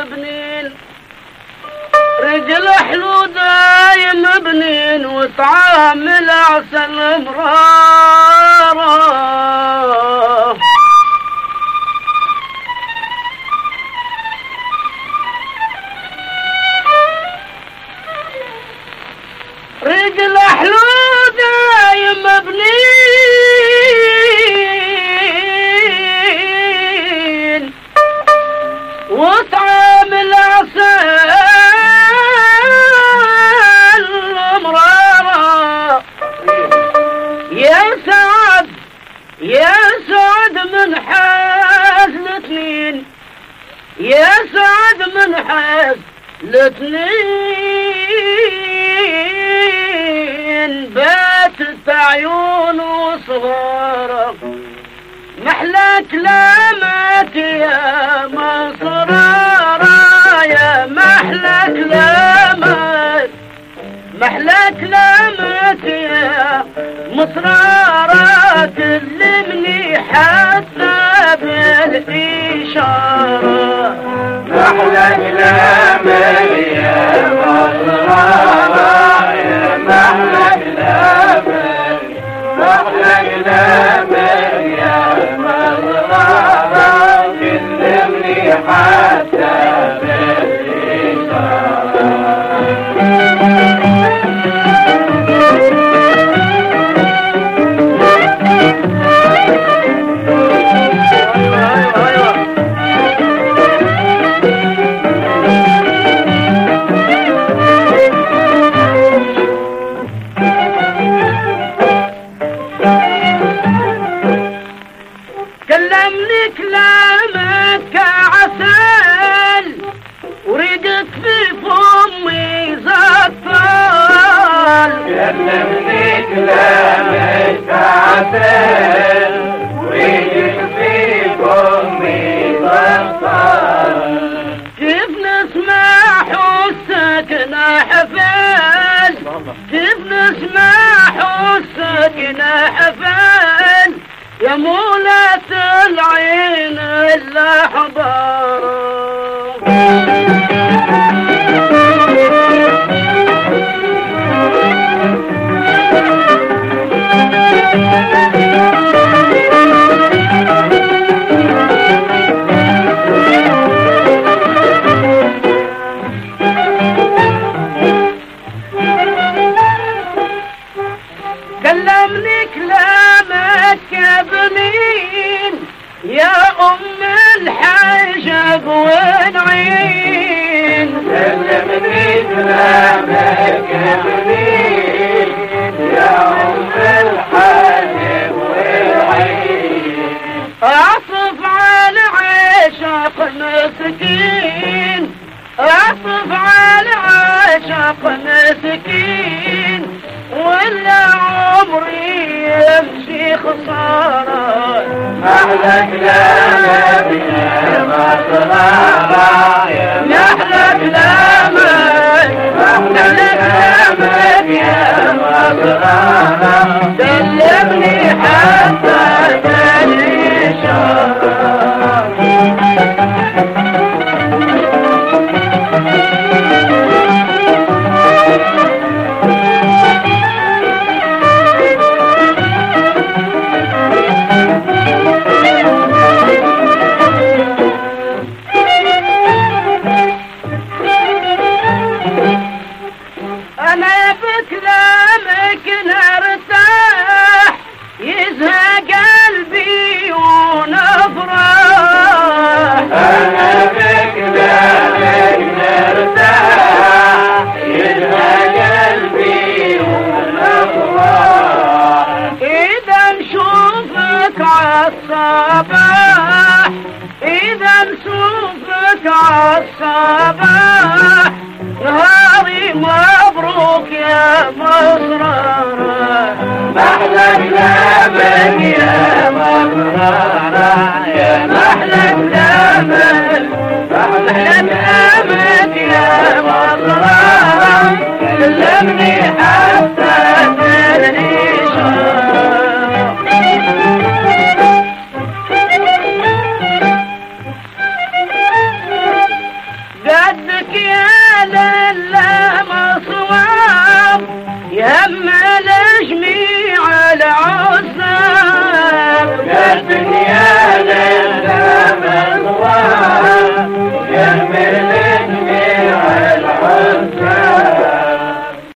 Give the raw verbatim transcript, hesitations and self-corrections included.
مبنين رجل حلو دايم مبنين وطعام العسل مرارة رجل حلو دايم مبنين وطعام العسل مرارة يا سعد يا سعد من حاز الاثنين يا سعد من حاز الاثنين باتت عيون وصغارة محلى كلامات يا مصرارة يا محلى كلامات محلى كلامات يا مصرارة تلمني حتى بالإشارة محلى كلامات يا مصرارة يا محلى كلامات محلى كلامات يا مصرارة تلمني حتى بالإشارة كلمني كلامك عسل ورقت في فمي زطال كلمني كلامك عسل ورقت في فمي زطال كيف نسمع حسك نحفل كيف نسمع حسك نحفل يا مولات العين الأحضار كلمني كلامك يا بنين يا أم الحجب والعين كلمني كلامك يا بنين يا أم الحجب والعين أعطف على عشق مسكين أعطف على عشق مسكين ولا عمري يمشي خسارة محلى كلامك يا مصرارة يا محلى كلامك محلى كلامك يا مصرارة دلبني حتى بالإشارة أنا بكلامك نرتاح يزهى قلبي ونفرح أنا بكلامك نرتاح يزهى قلبي ونفرح إذا نشوفك عالصباح إذا نشوفك عالصباح نهاري مبروك يا مصرارة محلى كلامك يا مصرارة يا محلى كلامك محلى كلامك يا مصرارة كلمني حتى بالإشارة لله مصواب يهم الجميع العصاب يا الدنيا